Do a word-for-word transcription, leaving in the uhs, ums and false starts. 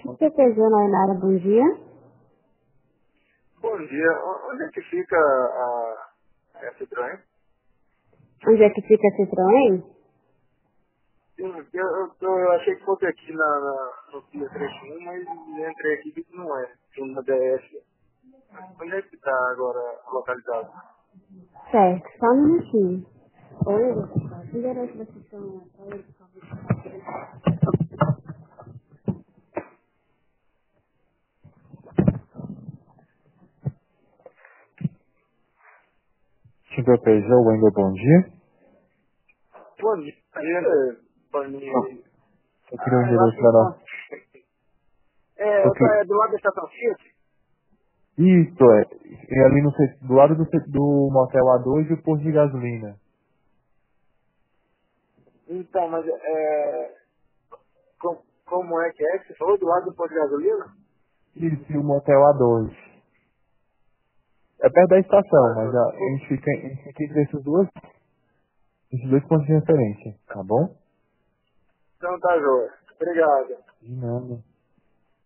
Você fez a Nainara, bom dia. Bom dia. O- Onde é que fica a, a Citroën? Onde é que fica a Citroën? Sim, eu, eu, eu achei que fosse aqui na, na, no Pia trinta e um, mas entrei aqui e vi que não é. Tem uma D S. Onde é que está agora localizado? Certo, só um minutinho. Oi, pessoal. Que endereço da Citroën é pra ele, por favor? Tipo, Peugeot, Wendel, bom dia. Bom dia. É, bom dia. Eu queria um Ah, eu acho endereço que não para... consigo. É, Eu eu tô, que... é do lado da estação Fiat? Isso, é. É ali no, ce- do lado do, ce- do motel A dois e o posto de gasolina. Então, mas é, com, como é que é que você falou? Do lado do posto de gasolina? Isso, e o motel A dois. É perto da estação, Ah, mas não. a, a gente fica, a gente fica entre esses dois, esses dois pontos de referência, tá bom? Então tá, joia. Obrigado. De nada.